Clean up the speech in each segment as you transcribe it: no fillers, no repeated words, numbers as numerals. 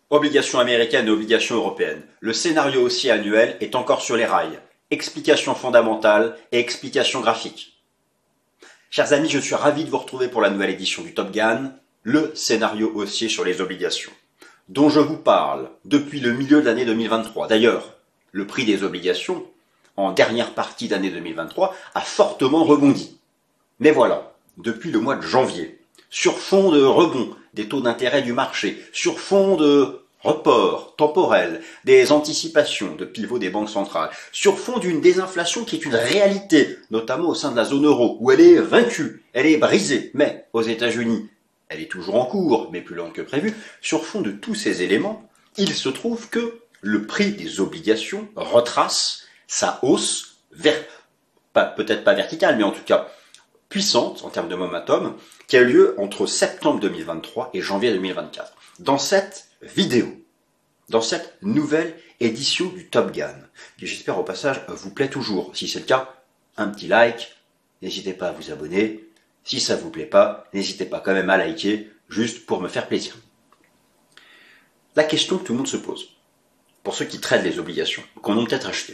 Obligations américaines et obligations européennes. Le scénario haussier annuel est encore sur les rails. Explications fondamentales et explications graphiques. Chers amis, je suis ravi de vous retrouver pour la nouvelle édition du Top Gun, le scénario haussier sur les obligations, dont je vous parle depuis le milieu de l'année 2023. D'ailleurs, le prix des obligations, en dernière partie d'année 2023, a fortement rebondi. Mais voilà, depuis le mois de janvier, sur fond de rebond des taux d'intérêt du marché, sur fond de report temporel, des anticipations de pivot des banques centrales, sur fond d'une désinflation qui est une réalité, notamment au sein de la zone euro, où elle est vaincue, elle est brisée, mais aux États-Unis, elle est toujours en cours, mais plus lente que prévu. Sur fond de tous ces éléments, il se trouve que le prix des obligations retrace sa hausse, peut-être pas verticale, mais en tout cas puissante en termes de momentum, qui a eu lieu entre septembre 2023 et janvier 2024. Dans cette vidéo, dans cette nouvelle édition du Top Gun, qui j'espère au passage vous plaît toujours. Si c'est le cas, un petit like, n'hésitez pas à vous abonner. Si ça vous plaît pas, n'hésitez pas quand même à liker, juste pour me faire plaisir. La question que tout le monde se pose, pour ceux qui traitent les obligations, qu'on a peut-être acheté.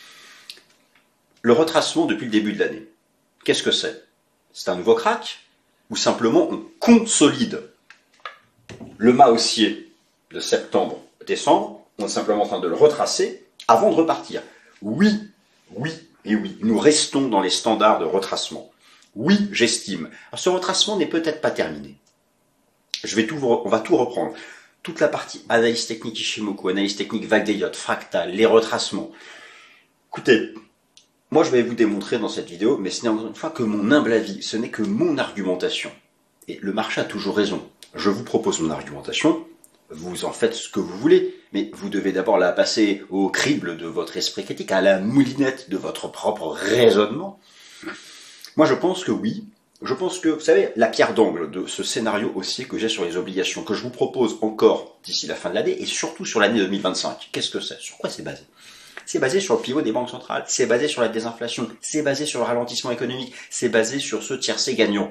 Le retracement depuis le début de l'année, qu'est-ce que c'est? C'est un nouveau crack? Ou simplement on consolide le mât haussier de septembre-décembre, on est simplement en train de le retracer avant de repartir. Oui, nous restons dans les standards de retracement. Oui, j'estime. Alors ce retracement n'est peut-être pas terminé. On va tout reprendre. Toute la partie analyse technique Ishimoku, analyse technique vague d'Elliott, fractal, les retracements. Écoutez, moi je vais vous démontrer dans cette vidéo, mais ce n'est encore une fois que mon humble avis, ce n'est que mon argumentation. Et le marché a toujours raison. Je vous propose mon argumentation, vous en faites ce que vous voulez, mais vous devez d'abord la passer au crible de votre esprit critique, à la moulinette de votre propre raisonnement. Moi je pense que oui, je pense que, vous savez, la pierre d'angle de ce scénario haussier que j'ai sur les obligations, que je vous propose encore d'ici la fin de l'année, et surtout sur l'année 2025, qu'est-ce que c'est? Sur quoi c'est basé? C'est basé sur le pivot des banques centrales, c'est basé sur la désinflation, c'est basé sur le ralentissement économique, c'est basé sur ce tiercé gagnant.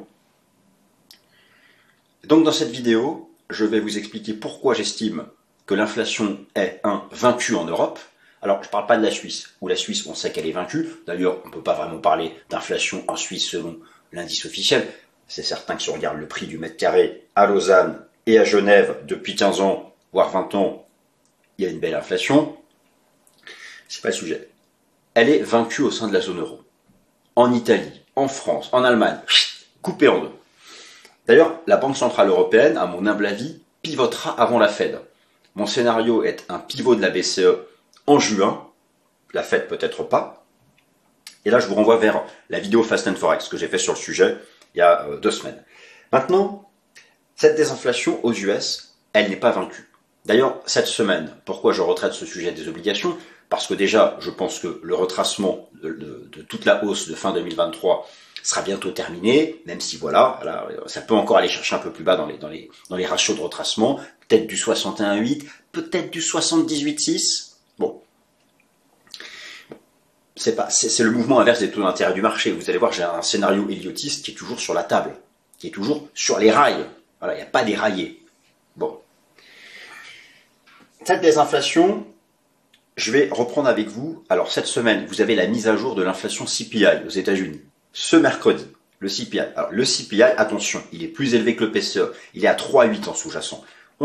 Donc dans cette vidéo, je vais vous expliquer pourquoi j'estime que l'inflation est vaincue en Europe. Alors je ne parle pas de la Suisse, où la Suisse on sait qu'elle est vaincue, d'ailleurs on ne peut pas vraiment parler d'inflation en Suisse selon l'indice officiel. C'est certain que si on regarde le prix du mètre carré à Lausanne et à Genève depuis 15 ans, voire 20 ans, il y a une belle inflation. C'est pas le sujet. Elle est vaincue au sein de la zone euro. En Italie, en France, en Allemagne, coupée en deux. D'ailleurs, la Banque Centrale Européenne, à mon humble avis, pivotera avant la Fed. Mon scénario est un pivot de la BCE en juin. La Fed peut-être pas. Et là, je vous renvoie vers la vidéo Fast and Forex que j'ai fait sur le sujet il y a 2 semaines. Maintenant, cette désinflation aux US, elle n'est pas vaincue. D'ailleurs, cette semaine, pourquoi je retraite ce sujet des obligations? Parce que déjà, je pense que le retracement de toute la hausse de fin 2023 sera bientôt terminé, même si voilà, ça peut encore aller chercher un peu plus bas dans les ratios de retracement, peut-être du 61,8, peut-être du 78,6. Bon. C'est le mouvement inverse des taux d'intérêt du marché. Vous allez voir, j'ai un scénario Elliottiste qui est toujours sur la table, qui est toujours sur les rails. Voilà, il n'y a pas déraillé. Bon. Cette désinflation, je vais reprendre avec vous. Alors cette semaine, vous avez la mise à jour de l'inflation CPI aux États-Unis. Ce mercredi, le CPI. Alors le CPI, attention, il est plus élevé que le PCE. Il est à 3,8 en sous-jacent.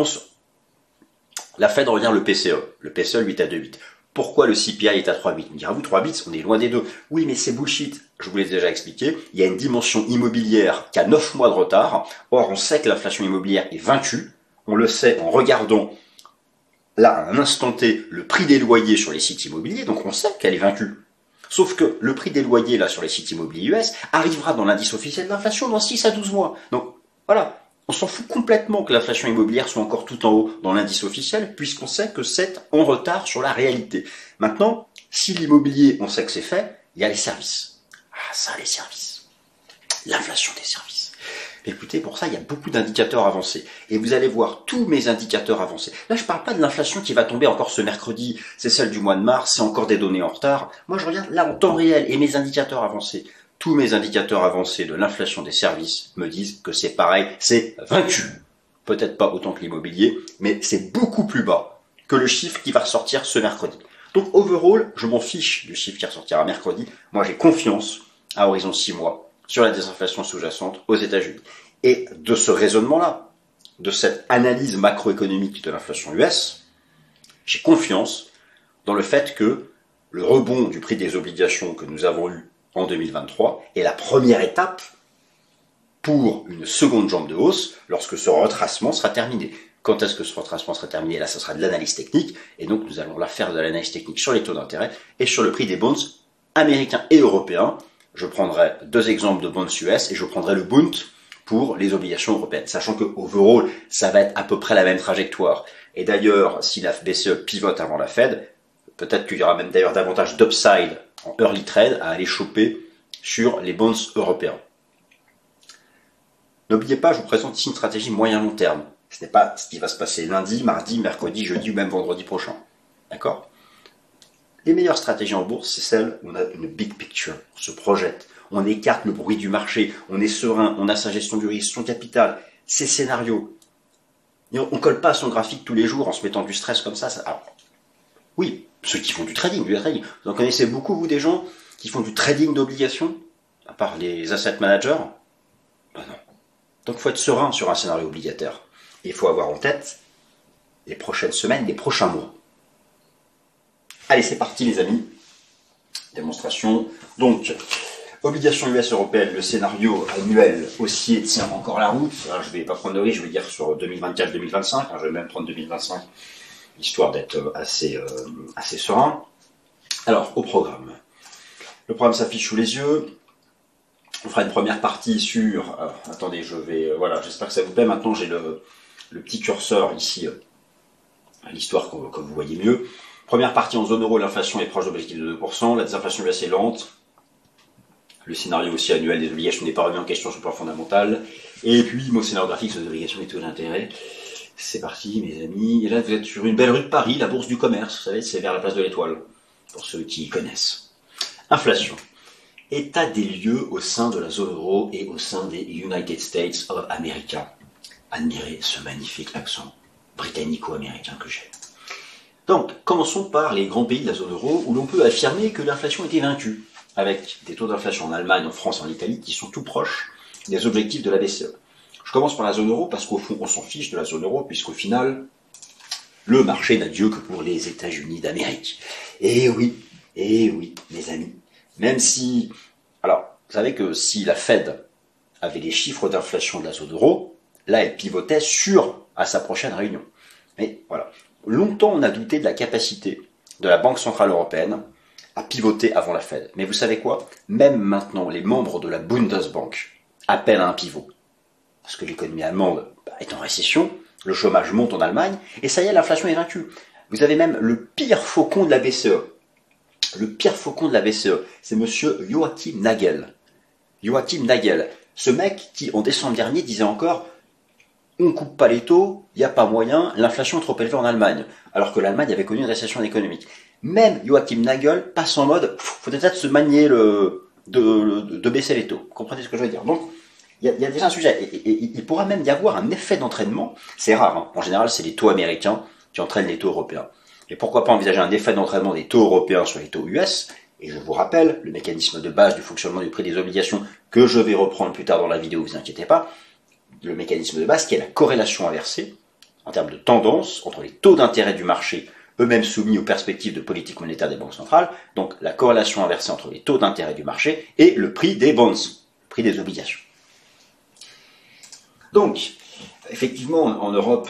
La Fed regarde le PCE. Le PCE, lui, est à 2,8. Pourquoi le CPI est à 3,8? Me direz-vous, 3,8, on est loin des deux. Oui, mais c'est bullshit. Je vous l'ai déjà expliqué. Il y a une dimension immobilière qui a 9 mois de retard. Or, on sait que l'inflation immobilière est vaincue. On le sait en regardant là, à un instant T, le prix des loyers sur les sites immobiliers, donc on sait qu'elle est vaincue. Sauf que le prix des loyers là sur les sites immobiliers US arrivera dans l'indice officiel de l'inflation dans 6 à 12 mois. Donc voilà, on s'en fout complètement que l'inflation immobilière soit encore tout en haut dans l'indice officiel, puisqu'on sait que c'est en retard sur la réalité. Maintenant, si l'immobilier, on sait que c'est fait, il y a les services. Ah ça, les services. L'inflation des services. Écoutez, pour ça, il y a beaucoup d'indicateurs avancés. Et vous allez voir tous mes indicateurs avancés. Là, je ne parle pas de l'inflation qui va tomber encore ce mercredi. C'est celle du mois de mars, c'est encore des données en retard. Moi, je regarde là en temps réel et mes indicateurs avancés. Tous mes indicateurs avancés de l'inflation des services me disent que c'est pareil, c'est vaincu. peut-être pas autant que l'immobilier, mais c'est beaucoup plus bas que le chiffre qui va ressortir ce mercredi. Donc overall, je m'en fiche du chiffre qui ressortira mercredi. Moi, j'ai confiance à horizon 6 mois sur la désinflation sous-jacente aux États-Unis. Et de ce raisonnement-là, de cette analyse macroéconomique de l'inflation US, j'ai confiance dans le fait que le rebond du prix des obligations que nous avons eu en 2023 est la première étape pour une seconde jambe de hausse lorsque ce retracement sera terminé. Quand est-ce que ce retracement sera terminé? Là, ce sera de l'analyse technique, et donc nous allons là faire de l'analyse technique sur les taux d'intérêt et sur le prix des bonds américains et européens. Je prendrai 2 exemples de bonds US et je prendrai le Bund pour les obligations européennes, sachant que overall, ça va être à peu près la même trajectoire. Et d'ailleurs, si la BCE pivote avant la Fed, peut-être qu'il y aura même d'ailleurs davantage d'upside en early trade à aller choper sur les bonds européens. N'oubliez pas, je vous présente ici une stratégie moyen-long terme. Ce n'est pas ce qui va se passer lundi, mardi, mercredi, jeudi ou même vendredi prochain. D'accord? Les meilleures stratégies en bourse, c'est celles où on a une big picture, on se projette, on écarte le bruit du marché, on est serein, on a sa gestion du risque, son capital, ses scénarios. Et on ne colle pas son graphique tous les jours en se mettant du stress comme ça. Alors, oui, ceux qui font du trading. Vous en connaissez beaucoup, vous, des gens qui font du trading d'obligations, à part les asset managers? Ben non. Donc il faut être serein sur un scénario obligataire. Et il faut avoir en tête les prochaines semaines, les prochains mois. Allez, c'est parti les amis. Démonstration. Donc, obligations US européennes, le scénario annuel haussier tient encore la route. Alors, je ne vais pas prendre de risque, je vais dire sur 2024-2025. Je vais même prendre 2025, histoire d'être assez serein. Alors, au programme. Le programme s'affiche sous les yeux. On fera une première partie sur... attendez, voilà, j'espère que ça vous plaît. Maintenant, j'ai le petit curseur ici, à l'histoire que vous voyez mieux. Première partie en zone euro, l'inflation est proche de l'objectif de 2%. La désinflation est assez lente. Le scénario aussi annuel des obligations n'est pas remis en question sur le plan fondamental. Et puis, mon scénario graphique sur les obligations et taux d'intérêt. C'est parti, mes amis. Et là, vous êtes sur une belle rue de Paris, la bourse du commerce. Vous savez, c'est vers la place de l'Étoile, pour ceux qui connaissent. Inflation. État des lieux au sein de la zone euro et au sein des United States of America. Admirez ce magnifique accent britannico-américain que j'ai. Donc, commençons par les grands pays de la zone euro où l'on peut affirmer que l'inflation était vaincue, avec des taux d'inflation en Allemagne, en France, en Italie qui sont tout proches des objectifs de la BCE. Je commence par la zone euro parce qu'au fond, on s'en fiche de la zone euro puisqu'au final, le marché n'a Dieu que pour les États-Unis d'Amérique. Et oui, mes amis. Même si, alors, vous savez que si la Fed avait les chiffres d'inflation de la zone euro, là, elle pivotait à sa prochaine réunion. Mais voilà, longtemps on a douté de la capacité de la Banque Centrale Européenne à pivoter avant la Fed. Mais vous savez quoi? Même maintenant, les membres de la Bundesbank appellent à un pivot. Parce que l'économie allemande est en récession, le chômage monte en Allemagne, et ça y est, l'inflation est vaincue. Vous avez même le pire faucon de la BCE. Le pire faucon de la BCE, c'est monsieur Joachim Nagel. Joachim Nagel, ce mec qui, en décembre dernier, disait encore « On coupe pas les taux, il n'y a pas moyen, l'inflation est trop élevée en Allemagne », alors que l'Allemagne avait connu une récession économique. Même Joachim Nagel passe en mode « Faut peut-être se manier de baisser les taux ». Vous comprenez ce que je veux dire? Donc, il y a déjà un sujet. Et il pourra même y avoir un effet d'entraînement. C'est rare, hein. En général, c'est les taux américains qui entraînent les taux européens. Et pourquoi pas envisager un effet d'entraînement des taux européens sur les taux US? Et je vous rappelle, le mécanisme de base du fonctionnement du prix des obligations, que je vais reprendre plus tard dans la vidéo, vous inquiétez pas, le mécanisme de base qui est la corrélation inversée, en termes de tendance, entre les taux d'intérêt du marché, eux-mêmes soumis aux perspectives de politique monétaire des banques centrales, donc la corrélation inversée entre les taux d'intérêt du marché et le prix des bonds, le prix des obligations. Donc, effectivement, en Europe,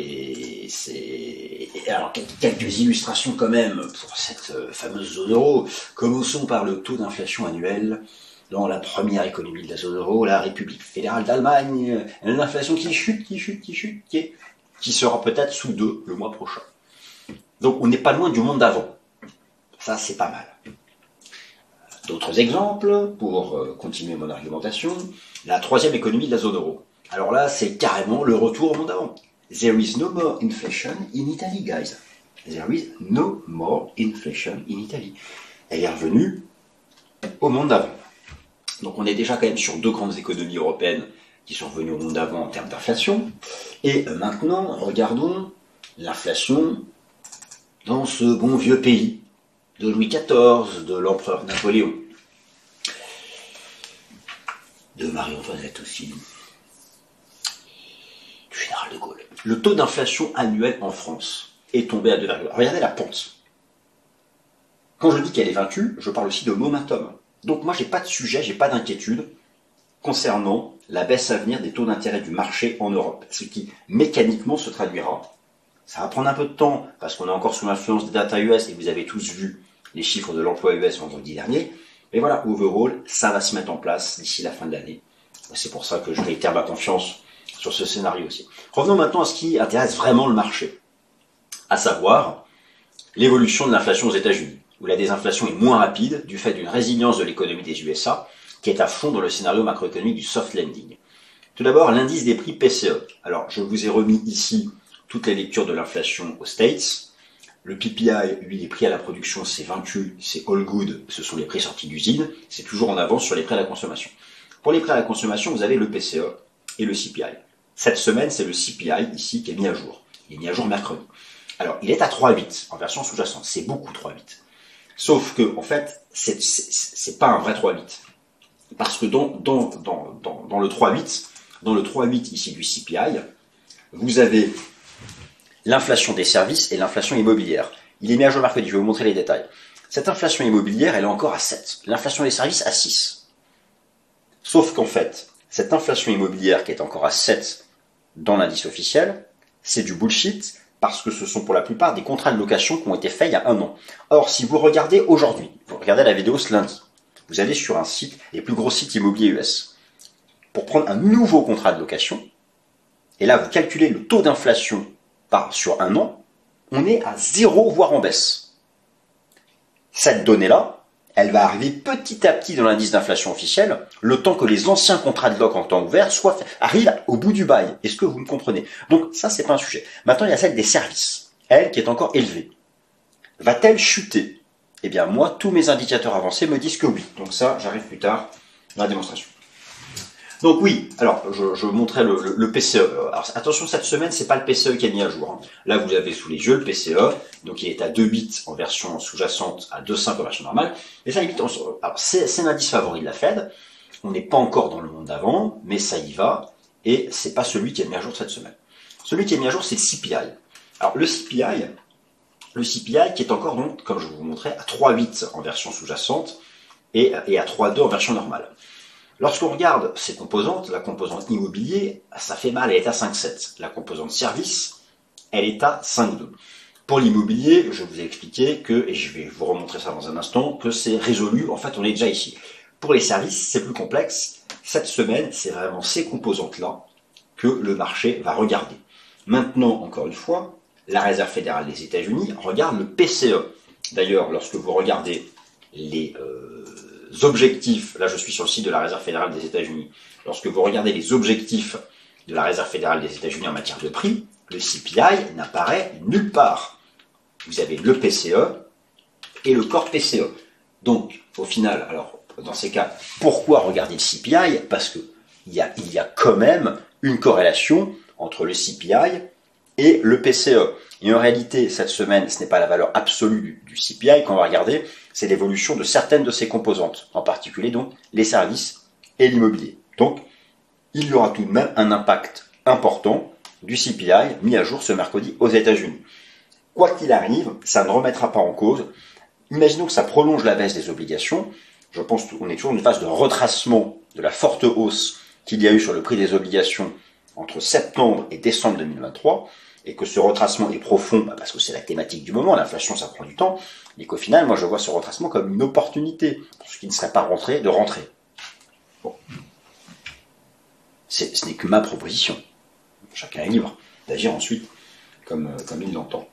alors, quelques illustrations quand même pour cette fameuse zone euro. Commençons par le taux d'inflation annuel dans la première économie de la zone euro, la République fédérale d'Allemagne. L'inflation qui chute, qui sera peut-être sous 2 le mois prochain. Donc on n'est pas loin du monde d'avant. Ça, c'est pas mal. D'autres exemples, pour continuer mon argumentation, la troisième économie de la zone euro. Alors là, c'est carrément le retour au monde d'avant. There is no more inflation in Italy, guys. There is no more inflation in Italy. Elle est revenue au monde d'avant. Donc on est déjà quand même sur 2 grandes économies européennes qui sont revenus au monde d'avant en termes d'inflation. Et maintenant, regardons l'inflation dans ce bon vieux pays de Louis XIV, de l'empereur Napoléon, de Marie-Antoinette aussi, du général de Gaulle. Le taux d'inflation annuel en France est tombé à 2,1. Regardez la pente. Quand je dis qu'elle est vaincue, je parle aussi de momentum. Donc moi, j'ai pas de sujet, j'ai pas d'inquiétude concernant la baisse à venir des taux d'intérêt du marché en Europe, ce qui mécaniquement se traduira. Ça va prendre un peu de temps parce qu'on est encore sous l'influence des data US et vous avez tous vu les chiffres de l'emploi US vendredi dernier. Mais voilà, overall, ça va se mettre en place d'ici la fin de l'année. C'est pour ça que je réitère ma confiance sur ce scénario aussi. Revenons maintenant à ce qui intéresse vraiment le marché, à savoir l'évolution de l'inflation aux États-Unis, où la désinflation est moins rapide du fait d'une résilience de l'économie des USA qui est à fond dans le scénario macroéconomique du soft landing. Tout d'abord, l'indice des prix PCE. Alors, je vous ai remis ici toutes les lectures de l'inflation aux States. Le PPI, lui, les prix à la production, c'est vaincu, c'est all good, ce sont les prix sortis d'usine, c'est toujours en avance sur les prix à la consommation. Pour les prix à la consommation, vous avez le PCE et le CPI. Cette semaine, c'est le CPI ici qui est mis à jour. Il est mis à jour mercredi. Alors, il est à 3,8 en version sous-jacente, c'est beaucoup 3,8. Sauf que, en fait, c'est pas un vrai 3,8. Parce que dans le 3,8 ici du CPI, vous avez l'inflation des services et l'inflation immobilière. Il est mis à jour mercredi, je vais vous montrer les détails. Cette inflation immobilière, elle est encore à 7. L'inflation des services à 6. Sauf qu'en fait, cette inflation immobilière qui est encore à 7 dans l'indice officiel, c'est du bullshit parce que ce sont pour la plupart des contrats de location qui ont été faits il y a un an. Or, si vous regardez aujourd'hui, vous regardez la vidéo ce lundi, vous allez sur un site, les plus gros sites immobiliers US, pour prendre un nouveau contrat de location, et là vous calculez le taux d'inflation sur un an, on est à 0, voire en baisse. Cette donnée-là, elle va arriver petit à petit dans l'indice d'inflation officiel, le temps que les anciens contrats de loc en temps ouvert arrivent au bout du bail. Est-ce que vous me comprenez? Donc ça, c'est pas un sujet. Maintenant, il y a celle des services, elle qui est encore élevée. Va-t-elle chuter? Eh bien, moi, tous mes indicateurs avancés me disent que oui. Donc ça, j'arrive plus tard dans la démonstration. Donc oui, alors je montrais le PCE. Alors attention, cette semaine, c'est pas le PCE qui est mis à jour. Là, vous avez sous les yeux le PCE, donc il est à 2 bits en version sous-jacente, à 2,5 en version normale. Et ça, alors c'est l'indice favori de la Fed. On n'est pas encore dans le monde d'avant, mais ça y va. Et c'est pas celui qui est mis à jour cette semaine. Celui qui est mis à jour, c'est le CPI. Alors le CPI qui est encore donc, comme je vous montrais, à 3,8 en version sous-jacente et à 3,2 en version normale. Lorsqu'on regarde ces composantes, la composante immobilier, ça fait mal, elle est à 5,7. La composante service, elle est à 5,2. Pour l'immobilier, je vous ai expliqué que, et je vais vous remontrer ça dans un instant, que c'est résolu, en fait on est déjà ici. Pour les services, c'est plus complexe. Cette semaine, c'est vraiment ces composantes-là que le marché va regarder. Maintenant, encore une fois, la Réserve fédérale des États-Unis regarde le PCE. D'ailleurs, lorsque vous regardez les objectifs, là je suis sur le site de la Réserve fédérale des États-Unis, lorsque vous regardez les objectifs de la Réserve fédérale des États-Unis en matière de prix, le CPI n'apparaît nulle part. Vous avez le PCE et le corps PCE. Donc, au final, alors, dans ces cas, pourquoi regarder le CPI? Parce que il y a quand même une corrélation entre le CPI et le PCE. Et en réalité, cette semaine, ce n'est pas la valeur absolue du CPI qu'on va regarder, c'est l'évolution de certaines de ses composantes, en particulier donc les services et l'immobilier. Donc, il y aura tout de même un impact important du CPI mis à jour ce mercredi aux États-Unis. Quoi qu'il arrive, ça ne remettra pas en cause. Imaginons que ça prolonge la baisse des obligations. Je pense qu'on est toujours dans une phase de retracement de la forte hausse qu'il y a eu sur le prix des obligations entre septembre et décembre 2023, et que ce retracement est profond, parce que c'est la thématique du moment, l'inflation ça prend du temps, mais qu'au final, moi je vois ce retracement comme une opportunité, pour ceux qui ne seraient pas rentrés, de rentrer. Bon. Ce n'est que ma proposition. Chacun est libre d'agir ensuite comme il l'entend.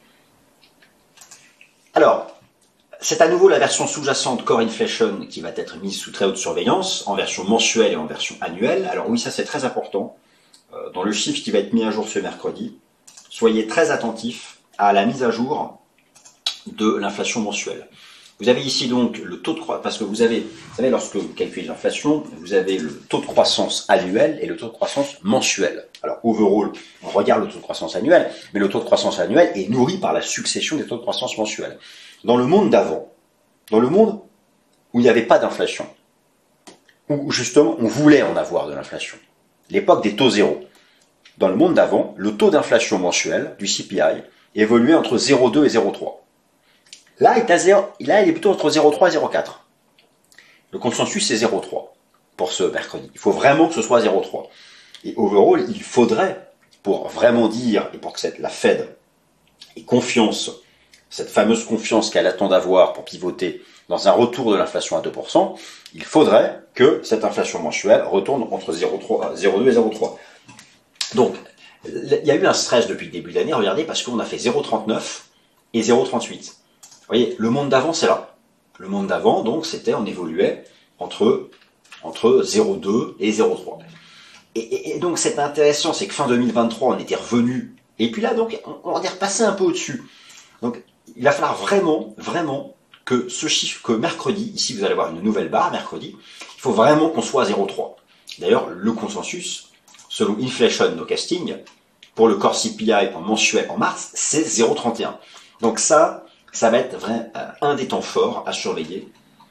Alors, c'est à nouveau la version sous-jacente Core Inflation qui va être mise sous très haute surveillance, en version mensuelle et en version annuelle. Alors oui, ça c'est très important. Dans le chiffre qui va être mis à jour ce mercredi, soyez très attentifs à la mise à jour de l'inflation mensuelle. Vous avez ici donc le taux de croissance, parce que vous savez, lorsque vous calculez l'inflation, vous avez le taux de croissance annuel et le taux de croissance mensuel. Alors, overall, on regarde le taux de croissance annuel, mais le taux de croissance annuel est nourri par la succession des taux de croissance mensuels. Dans le monde d'avant, dans le monde où il n'y avait pas d'inflation, où justement on voulait en avoir de l'inflation, l'époque des taux zéro, dans le monde d'avant, le taux d'inflation mensuel du CPI évoluait entre 0,2 et 0,3. Là, il est plutôt entre 0,3 et 0,4. Le consensus, c'est 0,3 pour ce mercredi. Il faut vraiment que ce soit 0,3. Et overall, il faudrait, pour vraiment dire, et pour que la Fed ait confiance, cette fameuse confiance qu'elle attend d'avoir pour pivoter dans un retour de l'inflation à 2%, il faudrait que cette inflation mensuelle retourne entre 0,2 et 0,3. Donc, il y a eu un stress depuis le début de l'année, regardez, parce qu'on a fait 0,39 et 0,38. Vous voyez, le monde d'avant, c'est là. Le monde d'avant, donc, on évoluait entre 0,2 et 0,3. Et donc, c'est intéressant, c'est que fin 2023, on était revenu. Et puis là, donc, on est repassé un peu au-dessus. Donc, il va falloir vraiment, vraiment que ce chiffre, que mercredi, ici, vous allez avoir une nouvelle barre, mercredi, il faut vraiment qu'on soit à 0,3. D'ailleurs, le consensus, selon Inflation Nowcasting, pour le core CPI mensuel en mars, c'est 0,31. Donc ça va être un des temps forts à surveiller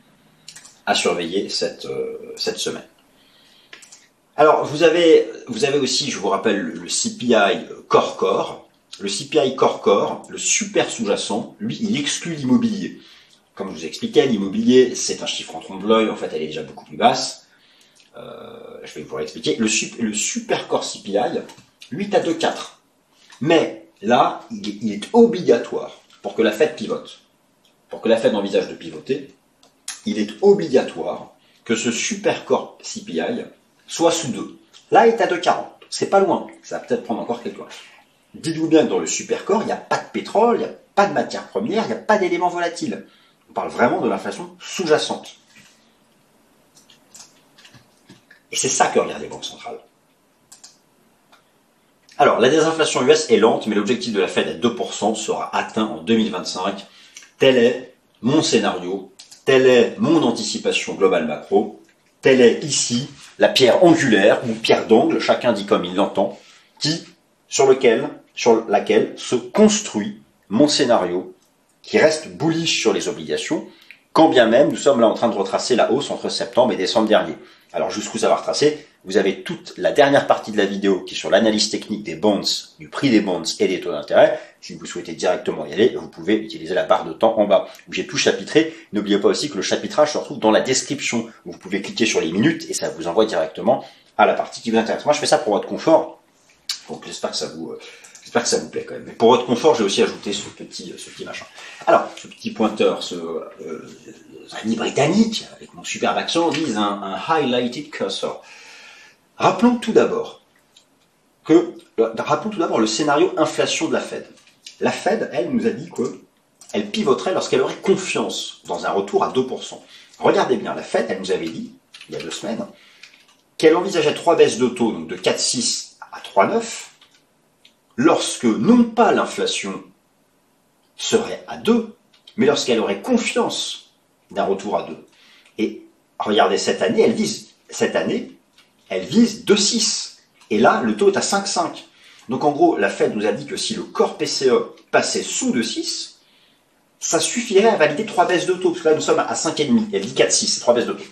cette semaine. Alors, vous avez aussi, je vous rappelle, le CPI Core. Le CPI Core, le super sous-jacent, lui, il exclut l'immobilier. Comme je vous expliquais, l'immobilier, c'est un chiffre en trompe-l'œil, en fait, elle est déjà beaucoup plus basse. Je vais vous l'expliquer. Le super core CPI, lui, est à 2,4. Mais là, il est obligatoire pour que la Fed pivote, pour que la Fed envisage de pivoter, il est obligatoire que ce super core CPI soit sous 2. Là, il est à 2,40. C'est pas loin. Ça va peut-être prendre encore quelques mois. Dites-vous bien que dans le super core, il n'y a pas de pétrole, il n'y a pas de matières premières, il n'y a pas d'éléments volatiles. On parle vraiment de l'inflation sous-jacente. Et c'est ça que regardent les banques centrales. Alors, la désinflation US est lente, mais l'objectif de la Fed à 2% sera atteint en 2025. Tel est mon scénario, telle est mon anticipation globale macro, telle est ici la pierre angulaire ou pierre d'angle, chacun dit comme il l'entend, sur laquelle se construit mon scénario qui reste bullish sur les obligations, quand bien même nous sommes là en train de retracer la hausse entre septembre et décembre dernier. Alors jusqu'où ça va retracer, vous avez toute la dernière partie de la vidéo qui est sur l'analyse technique des bonds, du prix des bonds et des taux d'intérêt. Si vous souhaitez directement y aller, vous pouvez utiliser la barre de temps en bas où j'ai tout chapitré. N'oubliez pas aussi que le chapitrage se retrouve dans la description où vous pouvez cliquer sur les minutes et ça vous envoie directement à la partie qui vous intéresse. Moi je fais ça pour votre confort, donc j'espère que ça vous plaît quand même. Mais pour votre confort, j'ai aussi ajouté ce petit machin. Alors, ce petit pointeur, ce ami britannique, avec mon superbe accent, vise un highlighted cursor. Rappelons tout d'abord le scénario inflation de la Fed. La Fed, elle, nous a dit qu'elle pivoterait lorsqu'elle aurait confiance dans un retour à 2%. Regardez bien, la Fed, elle nous avait dit, il y a 2 semaines, qu'elle envisageait 3 baisses de taux, donc de 4,6 à 3,9, lorsque non pas l'inflation serait à 2, mais lorsqu'elle aurait confiance d'un retour à 2. Et regardez, cette année, elle vise 2,6. Et là, le taux est à 5,5. Donc en gros, la Fed nous a dit que si le corps PCE passait sous 2,6, ça suffirait à valider 3 baisses de taux, parce que là nous sommes à 5,5. Elle dit 4,6, c'est 3 baisses de taux.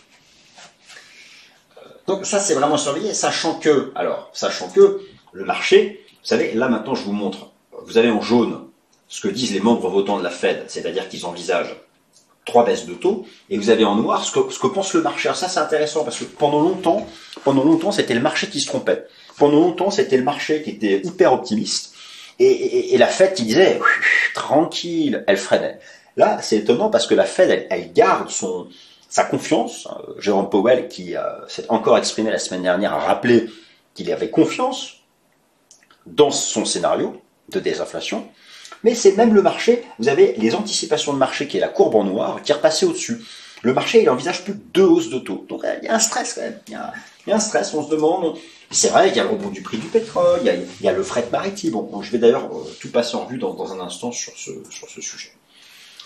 Donc ça, c'est vraiment surveillé, sachant que le marché, vous savez, là maintenant je vous montre, vous avez en jaune ce que disent les membres votants de la Fed, c'est-à-dire qu'ils envisagent 3 baisses de taux, et vous avez en noir ce que pense le marché. Alors ça c'est intéressant parce que pendant longtemps c'était le marché qui se trompait. Pendant longtemps c'était le marché qui était hyper optimiste, et la Fed qui disait tranquille, elle freinait. Là c'est étonnant parce que la Fed elle garde sa confiance. Jérôme Powell qui s'est encore exprimé la semaine dernière a rappelé qu'il avait confiance dans son scénario de désinflation, mais c'est même le marché, vous avez les anticipations de marché qui est la courbe en noir, qui est repassée au-dessus. Le marché, il envisage plus de 2 hausses de taux. Donc il y a un stress quand même, il y a un stress, on se demande, c'est vrai, il y a le rebond du prix du pétrole, il y a le fret maritime. Bon, je vais d'ailleurs tout passer en revue dans un instant sur ce sujet.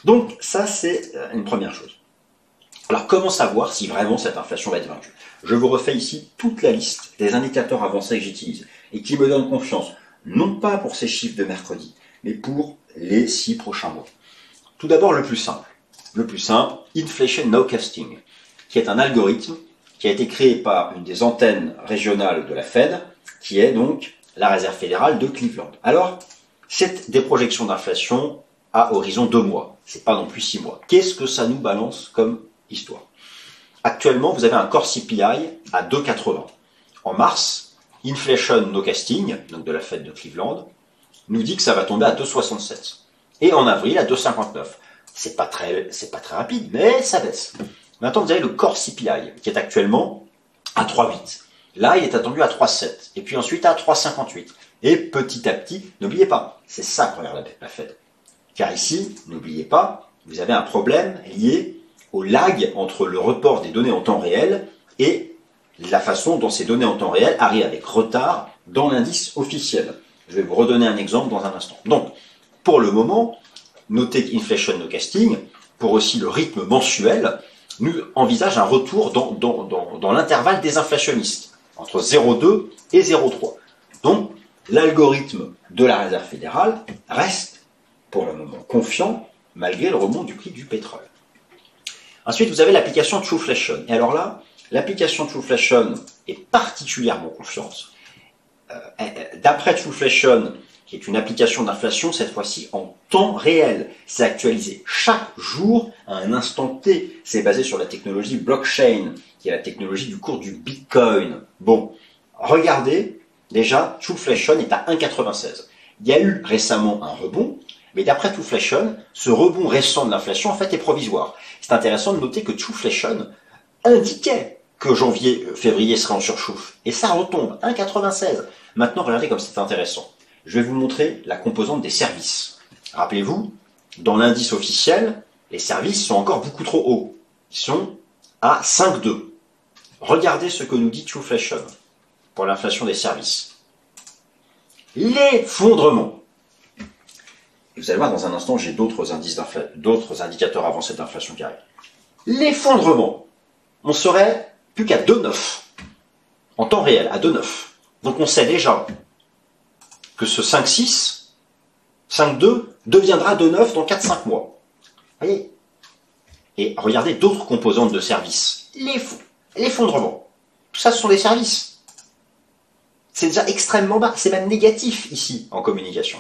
Donc ça, c'est une première chose. Alors comment savoir si vraiment cette inflation va être vaincue? Je vous refais ici toute la liste des indicateurs avancés que j'utilise et qui me donnent confiance, non pas pour ces chiffres de mercredi, mais pour les 6 prochains mois. Tout d'abord, le plus simple, Inflation Nowcasting, qui est un algorithme qui a été créé par une des antennes régionales de la Fed, qui est donc la Réserve fédérale de Cleveland. Alors, c'est des projections d'inflation à horizon 2 mois, c'est pas non plus 6 mois. Qu'est-ce que ça nous balance comme histoire? Actuellement, vous avez un core CPI à 2,80. En mars, Inflation Nowcasting, donc de la Fed de Cleveland, nous dit que ça va tomber à 2,67. Et en avril, à 2,59. C'est pas très rapide, mais ça baisse. Maintenant, vous avez le core CPI, qui est actuellement à 3,8. Là, il est attendu à 3,7. Et puis ensuite à 3,58. Et petit à petit, n'oubliez pas, c'est ça que regarde la Fed. Car ici, n'oubliez pas, vous avez un problème lié au lag entre le report des données en temps réel et la façon dont ces données en temps réel arrivent avec retard dans l'indice officiel. Je vais vous redonner un exemple dans un instant. Donc, pour le moment, notez qu'Inflation Nowcasting, pour aussi le rythme mensuel, nous envisage un retour dans l'intervalle des inflationnistes, entre 0,2 et 0,3. Donc, l'algorithme de la Réserve fédérale reste, pour le moment, confiant, malgré le rebond du prix du pétrole. Ensuite, vous avez l'application Trueflation. Et alors là, l'application Trueflation est particulièrement confiante. D'après Trueflation, qui est une application d'inflation, cette fois-ci en temps réel. C'est actualisé chaque jour à un instant T. C'est basé sur la technologie blockchain, qui est la technologie du cours du Bitcoin. Bon, regardez, déjà, Trueflation est à 1,96. Il y a eu récemment un rebond, mais d'après Trueflation, ce rebond récent de l'inflation, en fait, est provisoire. C'est intéressant de noter que Trueflation indiquait que janvier-février serait en surchauffe. Et ça retombe, 1,96. Maintenant, regardez comme c'est intéressant. Je vais vous montrer la composante des services. Rappelez-vous, dans l'indice officiel, les services sont encore beaucoup trop hauts. Ils sont à 5,2. Regardez ce que nous dit Trueflation pour l'inflation des services. L'effondrement. Vous allez voir, dans un instant, j'ai d'autres indicateurs avancés d'inflation qui arrivent. L'effondrement. On serait plus qu'à 2,9. En temps réel, à 2,9. Donc on sait déjà que ce 5,6, 5,2 deviendra 2,9 dans 4-5 mois. Voyez? Et regardez d'autres composantes de services. L'effondrement. Tout ça, ce sont des services. C'est déjà extrêmement bas. C'est même négatif ici, en communication.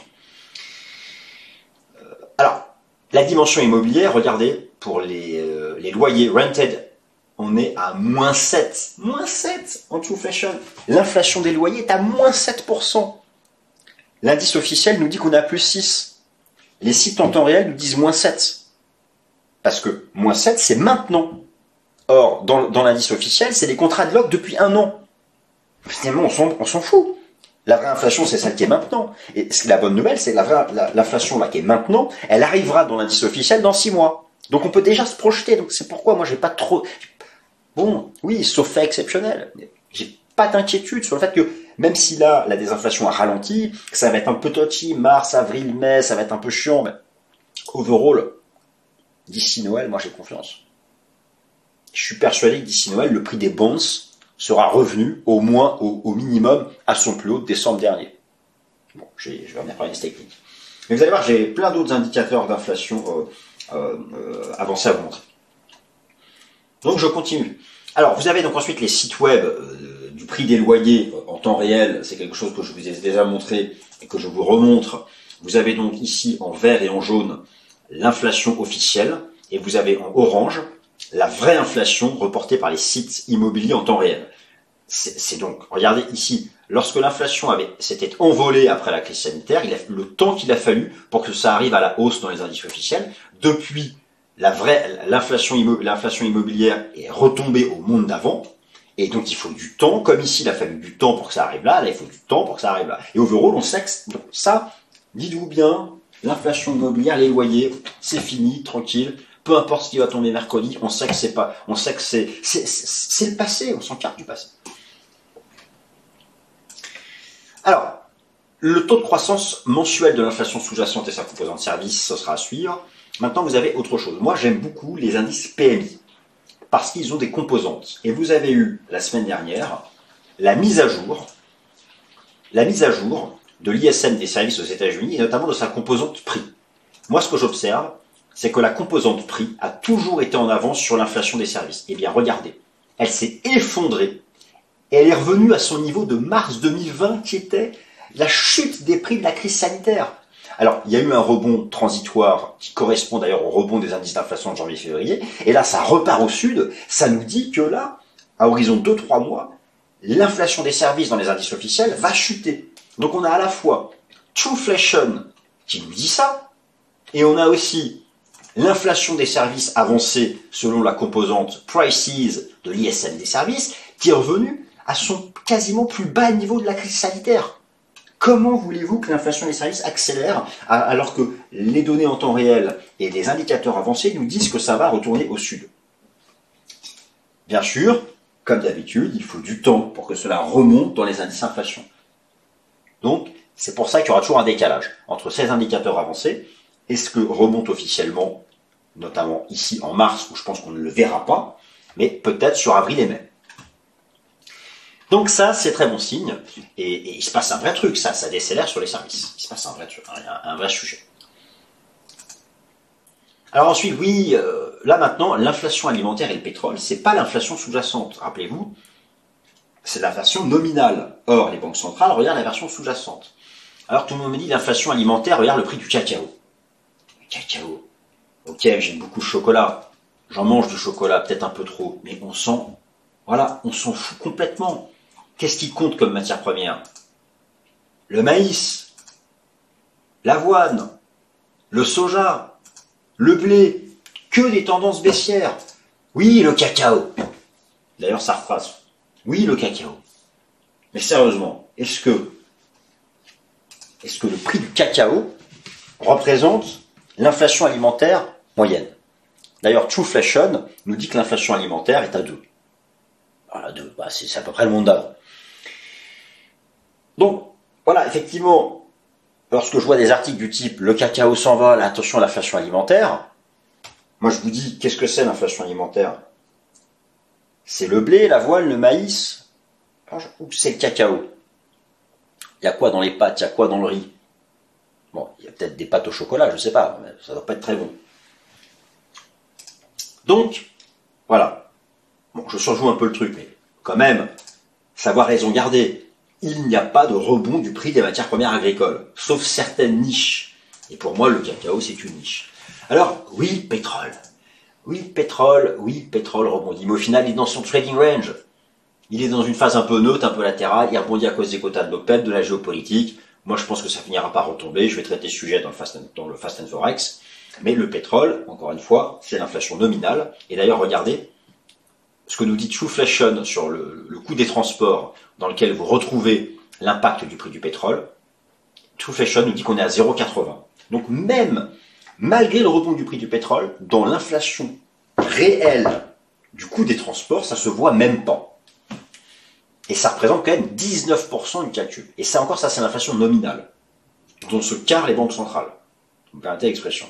Alors, la dimension immobilière, regardez, pour les loyers rented, on est à moins 7. Moins 7 en Trueflation. L'inflation des loyers est à moins 7%. L'indice officiel nous dit qu'on est à plus 6. Les sites en temps réel nous disent moins 7. Parce que moins 7, c'est maintenant. Or, dans l'indice officiel, c'est les contrats de log depuis 1 an. Finalement, on s'en fout. La vraie inflation, c'est celle qui est maintenant. Et la bonne nouvelle, c'est l'inflation là qui est maintenant, elle arrivera dans l'indice officiel dans 6 mois. Donc on peut déjà se projeter. Donc c'est pourquoi moi j'ai pas trop... Bon, oui, sauf fait exceptionnel. J'ai pas d'inquiétude sur le fait que même si là, la désinflation a ralenti, que ça va être un peu touchy, mars, avril, mai, ça va être un peu chiant, mais overall, d'ici Noël, moi j'ai confiance. Je suis persuadé que d'ici Noël, le prix des bonds sera revenu au moins, au minimum, à son plus haut de décembre dernier. Bon, je vais revenir par les techniques. Mais vous allez voir, j'ai plein d'autres indicateurs d'inflation avancés à vous montrer. Donc je continue. Alors, vous avez donc ensuite les sites web du prix des loyers en temps réel. C'est quelque chose que je vous ai déjà montré et que je vous remontre. Vous avez donc ici en vert et en jaune l'inflation officielle et vous avez en orange la vraie inflation reportée par les sites immobiliers en temps réel. C'est donc, regardez ici, lorsque l'inflation s'était envolée après la crise sanitaire, le temps qu'il a fallu pour que ça arrive à la hausse dans les indices officiels, depuis l'inflation immobilière est retombée au monde d'avant, et donc il faut du temps, comme ici il a fallu du temps pour que ça arrive là il faut du temps pour que ça arrive là. Et overall, on sait que donc ça, dites-vous bien, l'inflation immobilière, les loyers, c'est fini, tranquille. Peu importe ce qui va tomber mercredi, on sait que c'est le passé, on s'encarte du passé. Alors, le taux de croissance mensuel de l'inflation sous-jacente et sa composante service, ce sera à suivre. Maintenant, vous avez autre chose. Moi, j'aime beaucoup les indices PMI parce qu'ils ont des composantes. Et vous avez eu, la semaine dernière, la mise à jour de l'ISM des services aux États-Unis et notamment de sa composante prix. Moi, ce que j'observe, c'est que la composante prix a toujours été en avance sur l'inflation des services. Eh bien, regardez, elle s'est effondrée et elle est revenue à son niveau de mars 2020 qui était la chute des prix de la crise sanitaire. Alors, il y a eu un rebond transitoire qui correspond d'ailleurs au rebond des indices d'inflation de janvier-février, et là, ça repart au sud, ça nous dit que là, à horizon 2-3 mois, l'inflation des services dans les indices officiels va chuter. Donc on a à la fois Trueflation qui nous dit ça, et on a aussi l'inflation des services avancée selon la composante Prices de l'ISM des services, qui est revenue à son quasiment plus bas niveau de la crise sanitaire. Comment voulez-vous que l'inflation des services accélère alors que les données en temps réel et les indicateurs avancés nous disent que ça va retourner au sud? Bien sûr, comme d'habitude, il faut du temps pour que cela remonte dans les indices inflation. Donc, c'est pour ça qu'il y aura toujours un décalage entre ces indicateurs avancés et ce que remonte officiellement, notamment ici en mars, où je pense qu'on ne le verra pas, mais peut-être sur avril et mai. Donc ça, c'est très bon signe, et il se passe un vrai truc, ça décélère sur les services. Il se passe un vrai truc, un vrai sujet. Alors ensuite, oui, là maintenant, l'inflation alimentaire et le pétrole, c'est pas l'inflation sous-jacente, rappelez-vous, c'est l'inflation nominale. Or, les banques centrales regardent la version sous-jacente. Alors tout le monde me dit l'inflation alimentaire, regarde le prix du cacao. Le cacao, ok, j'aime beaucoup le chocolat, j'en mange du chocolat, peut-être un peu trop, mais on s'en fout complètement. Qu'est-ce qui compte comme matière première? Le maïs, l'avoine, le soja, le blé, que des tendances baissières. Oui, le cacao. D'ailleurs, ça rephrase. Oui, le cacao. Mais sérieusement, est-ce que le prix du cacao représente l'inflation alimentaire moyenne? D'ailleurs, Trueflation nous dit que l'inflation alimentaire est à 2. Voilà, 2, c'est à peu près le monde d'avant. Donc, voilà, effectivement, lorsque je vois des articles du type « Le cacao s'envole, attention à l'inflation alimentaire », moi je vous dis, qu'est-ce que c'est l'inflation alimentaire? C'est le blé, l'avoine, le maïs, ou c'est le cacao? Il y a quoi dans les pâtes? Il y a quoi dans le riz? Bon, il y a peut-être des pâtes au chocolat, je ne sais pas, mais ça ne doit pas être très bon. Donc, voilà. Bon, je surjoue un peu le truc, mais quand même, savoir raison garder. Il n'y a pas de rebond du prix des matières premières agricoles, sauf certaines niches. Et pour moi, le cacao, c'est une niche. Alors, oui, pétrole. Oui, pétrole rebondit. Mais au final, il est dans son trading range. Il est dans une phase un peu neutre, un peu latérale. Il rebondit à cause des quotas de l'OPEP, de la géopolitique. Moi, je pense que ça finira par retomber. Je vais traiter ce sujet dans le Fast and Forex. Mais le pétrole, encore une fois, c'est l'inflation nominale. Et d'ailleurs, regardez ce que nous dit Trueflation sur le coût des transports dans lequel vous retrouvez l'impact du prix du pétrole. Trueflation nous dit qu'on est à 0,80. Donc même malgré le rebond du prix du pétrole, dans l'inflation réelle du coût des transports, ça se voit même pas. Et ça représente quand même 19% du calcul. Et ça encore, ça c'est l'inflation nominale, dont se carrent les banques centrales. Vous me permettez l'expression.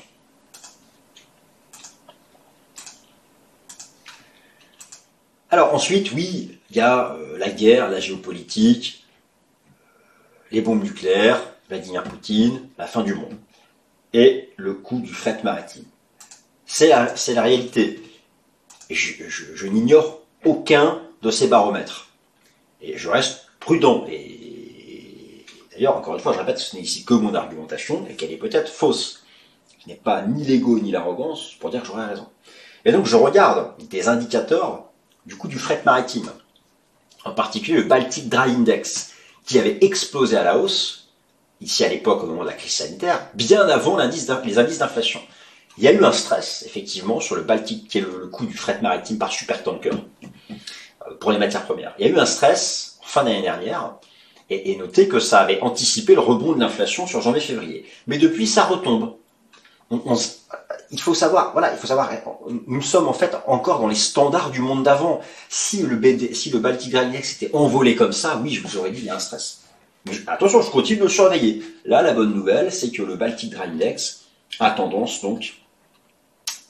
Alors ensuite, oui, il y a la guerre, la géopolitique, les bombes nucléaires, Vladimir Poutine, la fin du monde. Et le coût du fret maritime. C'est la réalité. Je n'ignore aucun de ces baromètres. Et je reste prudent. Et d'ailleurs, encore une fois, je répète que ce n'est ici que mon argumentation et qu'elle est peut-être fausse. Je n'ai pas ni l'ego ni l'arrogance pour dire que j'aurais raison. Et donc, je regarde des indicateurs du coût du fret maritime. En particulier le Baltic Dry Index, qui avait explosé à la hausse, ici à l'époque au moment de la crise sanitaire, bien avant les indices d'inflation. Il y a eu un stress, effectivement, sur le Baltique, qui est le coût du fret maritime par supertanker, pour les matières premières. Il y a eu un stress en fin d'année dernière, et notez que ça avait anticipé le rebond de l'inflation sur janvier-février. Mais depuis, ça retombe. Il faut savoir, nous sommes en fait encore dans les standards du monde d'avant. Si le Baltic Dry Index était envolé comme ça, oui, je vous aurais dit, il y a un stress. Mais attention, je continue de le surveiller. Là, la bonne nouvelle, c'est que le Baltic Dry Index a tendance donc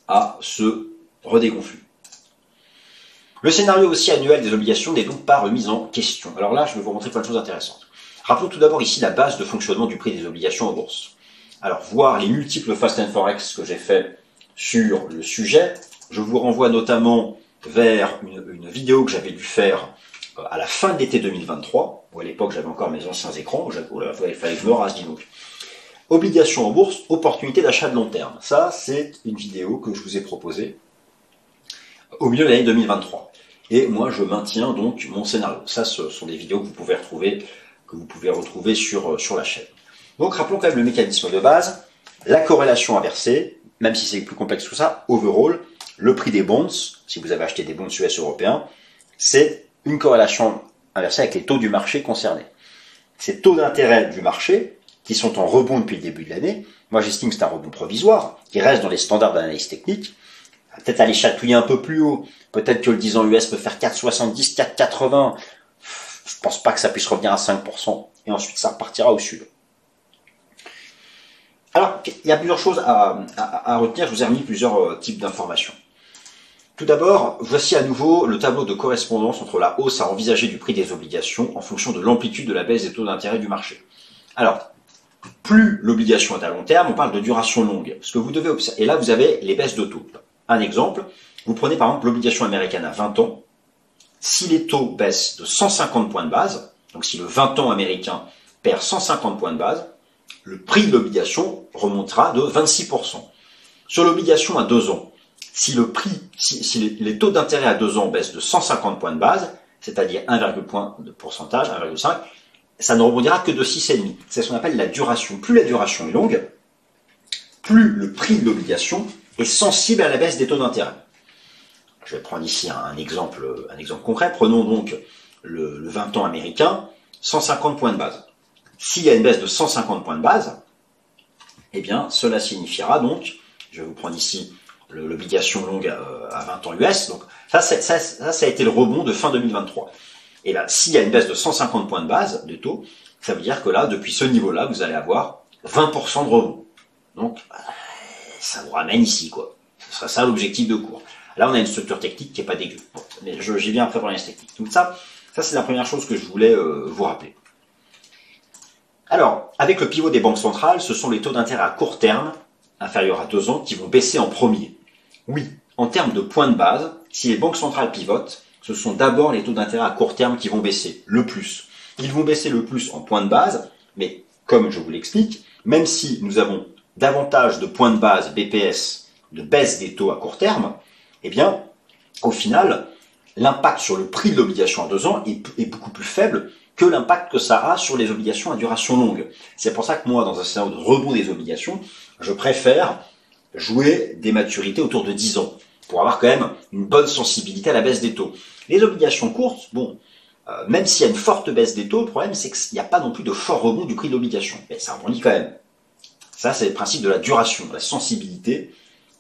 à se redégonfler. Le scénario aussi annuel des obligations n'est donc pas remis en question. Alors là, je vais vous montrer plein de choses intéressantes. Rappelons tout d'abord ici la base de fonctionnement du prix des obligations en bourse. Alors, voir les multiples Fast and Forex que j'ai fait sur le sujet, je vous renvoie notamment vers une vidéo que j'avais dû faire à la fin de l'été 2023, où à l'époque j'avais encore mes anciens écrans, il fallait que je me rase, dis donc. Obligations en bourse, opportunité d'achat de long terme. Ça, c'est une vidéo que je vous ai proposée au milieu de l'année 2023. Et moi, je maintiens donc mon scénario. Ça, ce sont des vidéos que vous pouvez retrouver sur la chaîne. Donc, rappelons quand même le mécanisme de base, la corrélation inversée, même si c'est plus complexe que ça, overall, le prix des bonds, si vous avez acheté des bonds US européens, c'est une corrélation inversée avec les taux du marché concernés. Ces taux d'intérêt du marché, qui sont en rebond depuis le début de l'année, moi j'estime que c'est un rebond provisoire, qui reste dans les standards d'analyse technique, peut-être aller chatouiller un peu plus haut, peut-être que le 10 ans US peut faire 4,70, 4,80, je pense pas que ça puisse revenir à 5%, et ensuite ça repartira au sud. Alors, il y a plusieurs choses à retenir, je vous ai remis plusieurs types d'informations. Tout d'abord, voici à nouveau le tableau de correspondance entre la hausse à envisager du prix des obligations en fonction de l'amplitude de la baisse des taux d'intérêt du marché. Alors, plus l'obligation est à long terme, on parle de duration longue. Ce que vous devez observer, et là vous avez les baisses de taux. Un exemple, vous prenez par exemple l'obligation américaine à 20 ans. Si les taux baissent de 150 points de base, donc si le 20 ans américain perd 150 points de base, le prix de l'obligation remontera de 26%. Sur l'obligation à 2 ans, si les taux d'intérêt à 2 ans baissent de 150 points de base, c'est-à-dire 1,5 point de pourcentage, 1,5, ça ne rebondira que de 6,5. C'est ce qu'on appelle la duration. Plus la duration est longue, plus le prix de l'obligation est sensible à la baisse des taux d'intérêt. Je vais prendre ici un exemple concret. Prenons donc le 20 ans américain, 150 points de base. S'il y a une baisse de 150 points de base, eh bien, cela signifiera donc, je vais vous prendre ici l'obligation longue à 20 ans US, donc ça a été le rebond de fin 2023. Et là, s'il y a une baisse de 150 points de base de taux, ça veut dire que là, depuis ce niveau-là, vous allez avoir 20% de rebond. Donc, ça vous ramène ici, quoi. Ce sera ça l'objectif de cours. Là, on a une structure technique qui n'est pas dégueu. Bon, mais j'y viens après pour l'analyse technique. Donc ça c'est la première chose que je voulais vous rappeler. Alors, avec le pivot des banques centrales, ce sont les taux d'intérêt à court terme, inférieurs à 2 ans, qui vont baisser en premier. Oui, en termes de points de base, si les banques centrales pivotent, ce sont d'abord les taux d'intérêt à court terme qui vont baisser le plus. Ils vont baisser le plus en points de base, mais comme je vous l'explique, même si nous avons davantage de points de base BPS de baisse des taux à court terme, eh bien, au final, l'impact sur le prix de l'obligation à 2 ans est beaucoup plus faible que l'impact que ça a sur les obligations à duration longue. C'est pour ça que moi, dans un scénario de rebond des obligations, je préfère jouer des maturités autour de 10 ans, pour avoir quand même une bonne sensibilité à la baisse des taux. Les obligations courtes, bon, même s'il y a une forte baisse des taux, le problème c'est qu'il n'y a pas non plus de fort rebond du prix de l'obligation. Mais ça rebondit quand même. Ça, c'est le principe de la duration, la sensibilité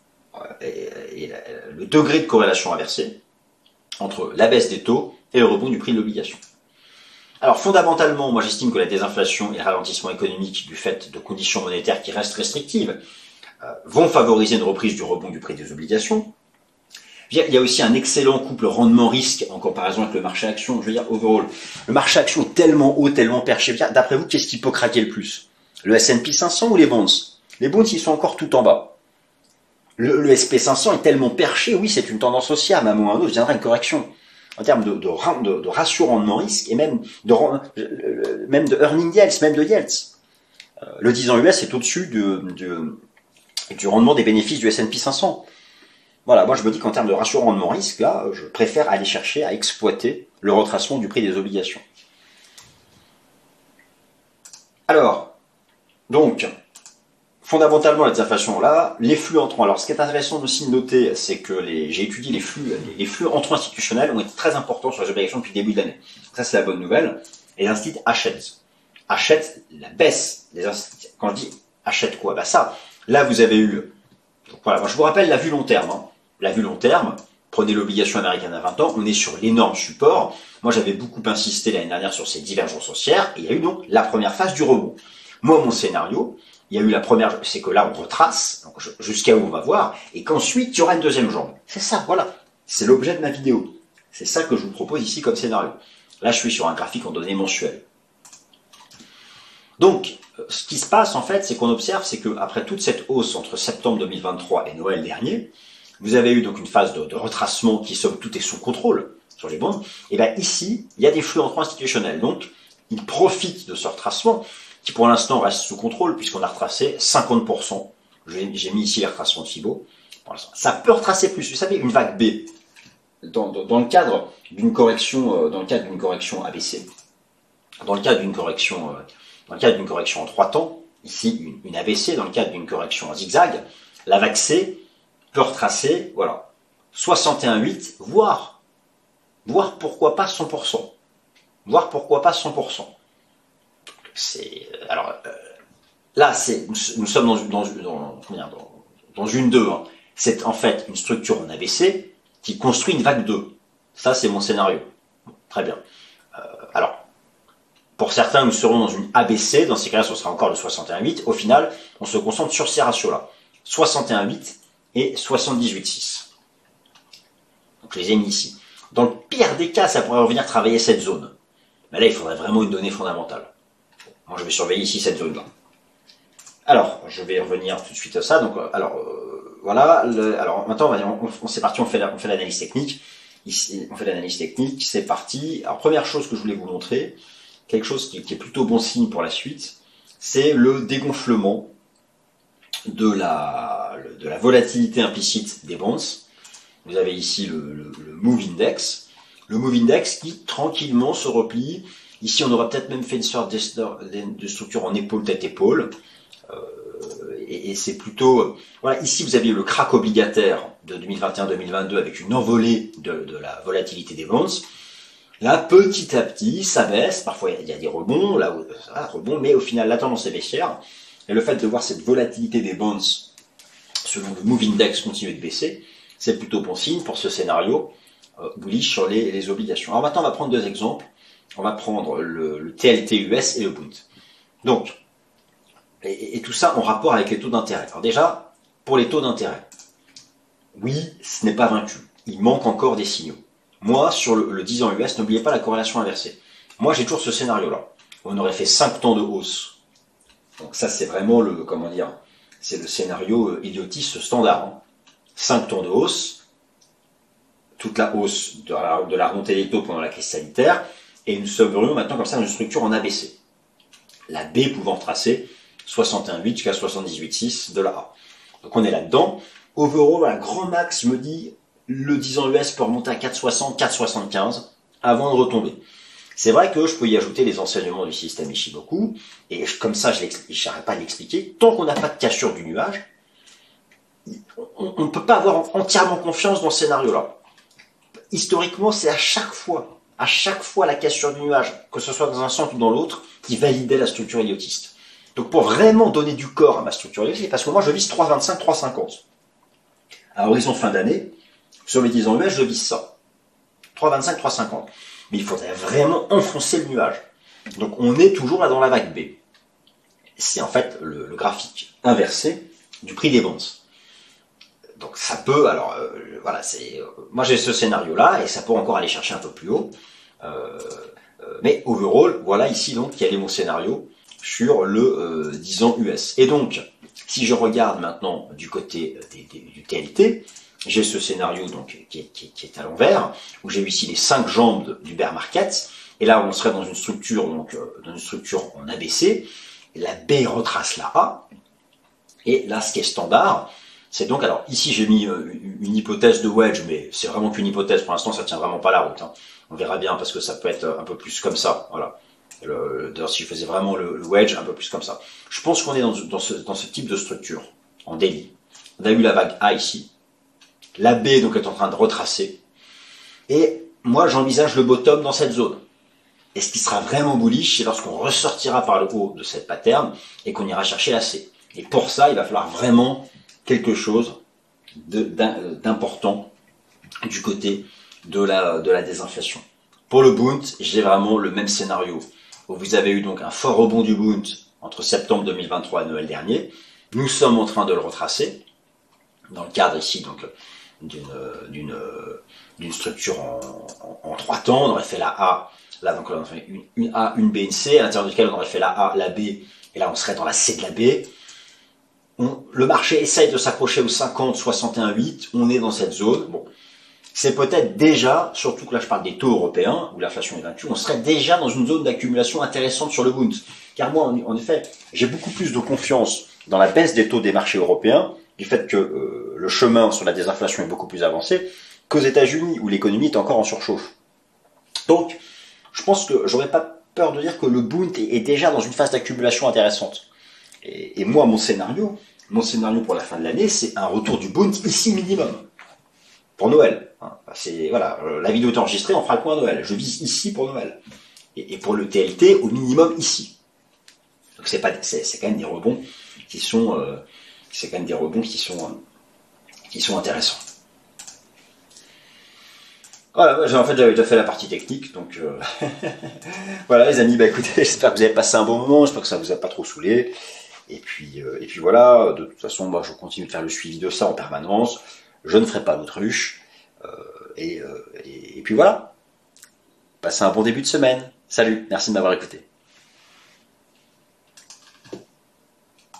et le degré de corrélation inversée entre la baisse des taux et le rebond du prix de l'obligation. Alors fondamentalement, moi j'estime que la désinflation et le ralentissement économique du fait de conditions monétaires qui restent restrictives vont favoriser une reprise du rebond du prix des obligations. Il y a aussi un excellent couple rendement-risque en comparaison avec le marché action. Je veux dire, overall, le marché action est tellement haut, tellement perché. D'après vous, qu'est-ce qui peut craquer le plus? Le S&P 500 ou les bonds? Les bonds, ils sont encore tout en bas. Le SP 500 est tellement perché, oui, c'est une tendance haussière, mais à un moment ou à un autre, viendra une correction. En termes de ratio rendement-risque et même de earning yields, même de yields. Le 10 ans US est au-dessus du rendement des bénéfices du S&P 500. Voilà, moi je me dis qu'en termes de ratio rendement-risque, là, je préfère aller chercher à exploiter le retracement du prix des obligations. Alors, donc, fondamentalement, la désinflation là, les flux entrants. Alors, ce qui est intéressant aussi de noter, c'est que j'ai étudié les flux entrants institutionnels ont été très importants sur les obligations depuis le début de l'année. Ça, c'est la bonne nouvelle. Et les instituts achètent la baisse des instituts. Quand je dis achètent quoi? Bah ça, là, vous avez eu. Donc voilà, moi je vous rappelle la vue long terme. La vue long terme, prenez l'obligation américaine à 20 ans, on est sur l'énorme support. Moi, j'avais beaucoup insisté l'année dernière sur ces divergences haussières, et il y a eu donc la première phase du rebond. Moi, mon scénario, il y a eu la première, c'est que là on retrace, jusqu'à où on va voir, et qu'ensuite il y aura une deuxième jambe. C'est ça, voilà. C'est l'objet de ma vidéo. C'est ça que je vous propose ici comme scénario. Là je suis sur un graphique en données mensuelles. Donc, ce qui se passe en fait, c'est qu'on observe, c'est qu'après toute cette hausse entre septembre 2023 et Noël dernier, vous avez eu donc une phase de retracement qui somme toute est sous contrôle sur les bonds. Et bien ici, il y a des flux entrants institutionnels. Donc, ils profitent de ce retracement qui pour l'instant reste sous contrôle puisqu'on a retracé 50%. J'ai mis ici les retracements de FIBO. Ça peut retracer plus. Vous savez, une vague B, dans le cadre d'une correction, ABC, dans le cadre d'une correction en 3 temps, ici une ABC dans le cadre d'une correction en zigzag, la vague C peut retracer, voilà, 61,8, voire pourquoi pas 100%. Voire pourquoi pas 100%. Alors, là, nous sommes dans une 2. Hein. C'est en fait une structure en ABC qui construit une vague 2. Ça, c'est mon scénario. Très bien. Alors, pour certains, nous serons dans une ABC. Dans ces cas-là, ce sera encore le 61,8. Au final, on se concentre sur ces ratios-là. 61,8 et 78,6. Donc, je les ai mis ici. Dans le pire des cas, ça pourrait revenir travailler cette zone. Mais là, il faudrait vraiment une donnée fondamentale. Moi, je vais surveiller ici cette zone-là. Alors, je vais revenir tout de suite à ça. Donc, voilà. Alors, maintenant, c'est parti, on fait l'analyse technique. Ici, on fait l'analyse technique, c'est parti. Alors, première chose que je voulais vous montrer, quelque chose qui est plutôt bon signe pour la suite, c'est le dégonflement de la volatilité implicite des bonds. Vous avez ici le Move Index. Le Move Index qui, tranquillement, se replie. Ici, on aurait peut-être même fait une sorte de structure en épaule, tête-épaule. Et c'est plutôt... Voilà, ici, vous aviez le crack obligataire de 2021-2022 avec une envolée de la volatilité des bonds. Là, petit à petit, ça baisse. Parfois, il y a des rebonds, là, rebonds, mais au final, la tendance est baissière. Et le fait de voir cette volatilité des bonds, selon le Move Index, continuer de baisser, c'est plutôt bon signe pour ce scénario bullish sur les obligations. Alors maintenant, on va prendre 2 exemples. On va prendre le TLT US et le Bund. Donc, et tout ça en rapport avec les taux d'intérêt. Alors déjà, pour les taux d'intérêt, oui, ce n'est pas vaincu. Il manque encore des signaux. Moi, sur le 10 ans US, n'oubliez pas la corrélation inversée. Moi, j'ai toujours ce scénario-là. On aurait fait 5 temps de hausse. Donc ça, c'est vraiment c'est le scénario idiotiste standard. Hein. 5 temps de hausse, toute la hausse de la remontée des taux pendant la crise sanitaire, et nous serions maintenant comme ça dans une structure en ABC. La B pouvant tracer 61,8 jusqu'à 78,6 de la A. Donc on est là-dedans. Overall, à grand max, je me dis, le 10 ans US peut remonter à 4,60, 4,75 avant de retomber. C'est vrai que je peux y ajouter les enseignements du système Ichimoku, et comme ça, je n'arrête pas de l'expliquer. Tant qu'on n'a pas de cassure du nuage, on ne peut pas avoir entièrement confiance dans ce scénario-là. Historiquement, c'est à chaque fois la cassure du nuage, que ce soit dans un sens ou dans l'autre, qui validait la structure idiotiste. Donc pour vraiment donner du corps à ma structure idiotiste, parce que moi je vise 3,25, 3,50. À horizon fin d'année, sur mes 10 ans US, je vise ça. 3,25, 3,50. Mais il faudrait vraiment enfoncer le nuage. Donc on est toujours là dans la vague B. C'est en fait le graphique inversé du prix des bonds. Donc ça peut, alors voilà, moi j'ai ce scénario-là et ça peut encore aller chercher un peu plus haut. Mais overall, voilà ici donc quel est mon scénario sur le 10 ans US. Et donc, si je regarde maintenant du côté du TLT, j'ai ce scénario donc qui est à l'envers, où j'ai ici les 5 jambes du bear market, et là on serait dans une structure en ABC, et la B retrace la A, et là ce qui est standard, c'est donc, alors ici j'ai mis une hypothèse de wedge, mais c'est vraiment qu'une hypothèse, pour l'instant ça tient vraiment pas la route, hein. On verra bien parce que ça peut être un peu plus comme ça, voilà. D'ailleurs si je faisais vraiment le wedge, un peu plus comme ça. Je pense qu'on est dans ce type de structure, en daily. On a eu la vague A ici, la B donc est en train de retracer, et moi j'envisage le bottom dans cette zone. Et ce qui sera vraiment bullish, c'est lorsqu'on ressortira par le haut de cette pattern et qu'on ira chercher la C. Et pour ça, il va falloir vraiment quelque chose d'important du côté de la désinflation. Pour le Bund, j'ai vraiment le même scénario, où vous avez eu donc un fort rebond du Bund entre septembre 2023 et Noël dernier. Nous sommes en train de le retracer, dans le cadre ici donc d'une structure en 3 temps. On aurait fait la A, là donc on aurait fait une A, une B, une C, à l'intérieur duquel on aurait fait la A, la B, et là on serait dans la C de la B. Le marché essaye de s'approcher aux 50, 61,8, on est dans cette zone. Bon, c'est peut-être déjà, surtout que là je parle des taux européens, où l'inflation est vaincue, on serait déjà dans une zone d'accumulation intéressante sur le Bund. Car moi, en effet, j'ai beaucoup plus de confiance dans la baisse des taux des marchés européens, du fait que le chemin sur la désinflation est beaucoup plus avancé, qu'aux États-Unis, où l'économie est encore en surchauffe. Donc, je pense que j'aurais pas peur de dire que le Bund est déjà dans une phase d'accumulation intéressante. Et moi, mon scénario pour la fin de l'année, c'est un retour du Bund ici minimum. Pour Noël. C'est, voilà, la vidéo est enregistrée, on fera le point à Noël. Je vise ici pour Noël. Et pour le TLT, au minimum ici. Donc c'est quand même des rebonds qui sont, qui sont intéressants. Voilà, en fait j'avais déjà fait la partie technique, donc voilà les amis, bah écoutez, j'espère que vous avez passé un bon moment, j'espère que ça vous a pas trop saoulé. Et puis voilà, de toute façon, moi je continue de faire le suivi de ça en permanence. Je ne ferai pas l'autruche. Et puis voilà. Passez un bon début de semaine. Salut, merci de m'avoir écouté.